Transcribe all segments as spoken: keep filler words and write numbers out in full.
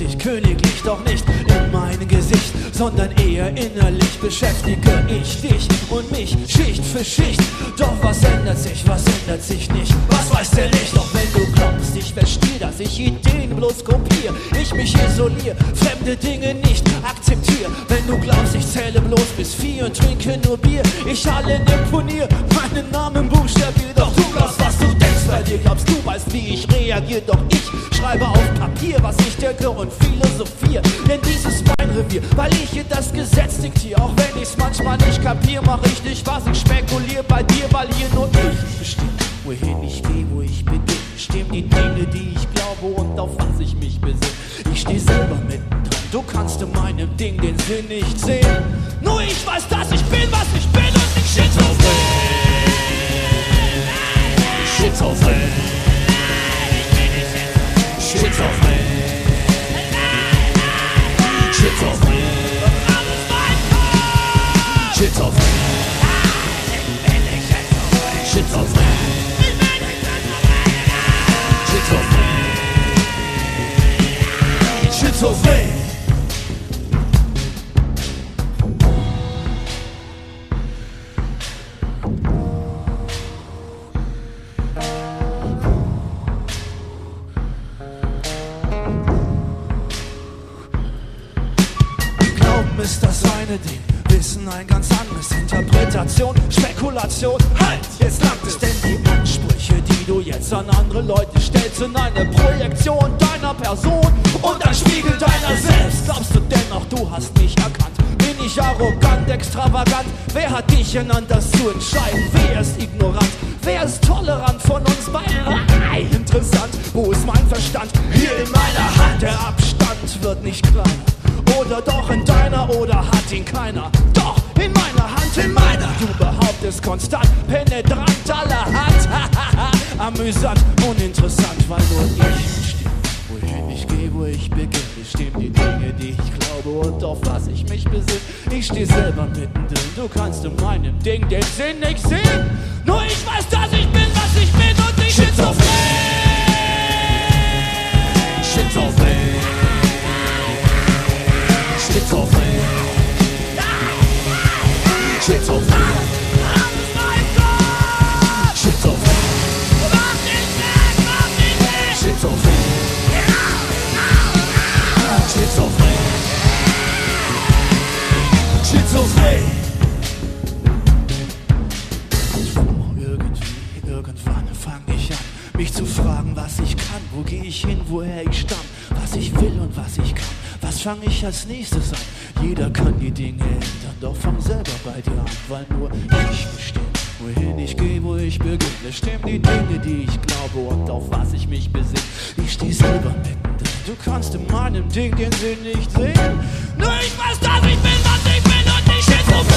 dich königlich, doch nicht in meinem Gesicht, sondern eher innerlich beschäftige ich dich und mich Schicht für Schicht. Doch was ändert sich, was ändert sich nicht? Was weiß der Licht? Doch wenn du glaubst, ich verstehe, dass ich Ideen bloß kopiere, ich mich isoliere, fremde Dinge nicht akzeptiere. Wenn du glaubst, ich zähle bloß bis vier und trinke nur Bier, ich allen imponiere, meinen Namen buchstabiere. Doch du glaubst, was du denkst, bei dir glaubst du weißt, wie ich reagiere. Doch ich schreibe auf Papier, was ich denke und philosophiere. Denn dies ist mein Revier, weil ich hier das Gesetz diktiere. Auch wenn ich's manchmal nicht kapier, mach ich nicht was, ich spekuliere bei dir, weil hier nur ich bestimme. Wohin ich gehe, wo ich beginne, stimmen die Dinge, die ich glaube und auf was ich mich besinne. Ich steh selber mittendrin, du kannst in meinem Ding den Sinn nicht sehen. Nur ich weiß, dass ich bin, was ich bin und nicht schizophren. Schizophren. Schizophren. Schizophren. Schizophren. Schizophren. Schizophren. Schizophren. Glauben ist das eine Ding, Wissen ein ganz anderes. Interpretation, Spekulation, halt, jetzt langt es. Denn die Ansprüche, die du jetzt an andere Leute stellst, sind eine Projektion deiner Person und ein Spiegel deiner selbst. Glaubst du dennoch, du hast mich erkannt? Bin ich arrogant, extravagant? Wer hat dich genannt, das zu entscheiden? Wer ist ignorant? Wer ist tolerant von uns beiden? Ah, interessant, wo ist mein Verstand? Hier in meiner Hand, der Abstand wird nicht kleiner. Oder doch in deiner, oder hat ihn keiner? Doch, in meiner Hand, in meiner. Du behauptest konstant, penetrant allerhand. Amüsant, uninteressant, weil nur ich bestimme, wohin ich gehe, wo ich beginne. Bestimmen die Dinge, die ich glaube und auf was ich mich besinne. Ich steh selber mittendrin, du kannst in meinem Ding den Sinn nicht sehen. Nur ich weiß, dass ich bin, was ich bin und nicht schizophren. Schizophren. Schizophren. Schizophren. Schizophren. Schizophren. Schizophren. Schizophren. Irgendwie, irgendwann fang ich an, mich zu fragen, was ich kann, wo gehe ich hin, woher ich stamm, was ich will und was ich kann. Was fange ich als nächstes an? Jeder kann die Dinge ändern, doch fang selber bei dir an, weil nur ich bestimme, wohin ich gehe, wo ich beginne. Stimmen die Dinge, die ich glaube und auf was ich mich besinne. Ich steh selber mittendrin, du kannst in meinem Ding den Sinn nicht sehen. Nur ich weiß, dass ich bin, was ich bin und nicht schizophren.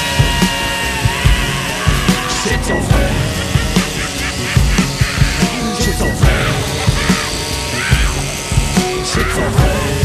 Schizophren. Schizophren. Schizophren.